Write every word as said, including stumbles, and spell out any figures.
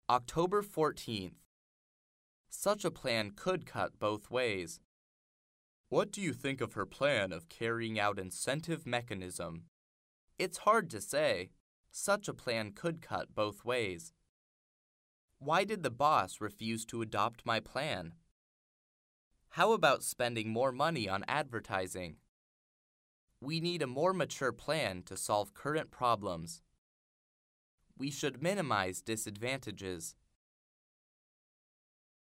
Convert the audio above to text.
October fourteenth. Such a plan could cut both ways. What do you think of her plan of carrying out incentive mechanism? It's hard to say. Such a plan could cut both ways. Why did the boss refuse to adopt my plan? How about spending more money on advertising? We need a more mature plan to solve current problems. We should minimize disadvantages.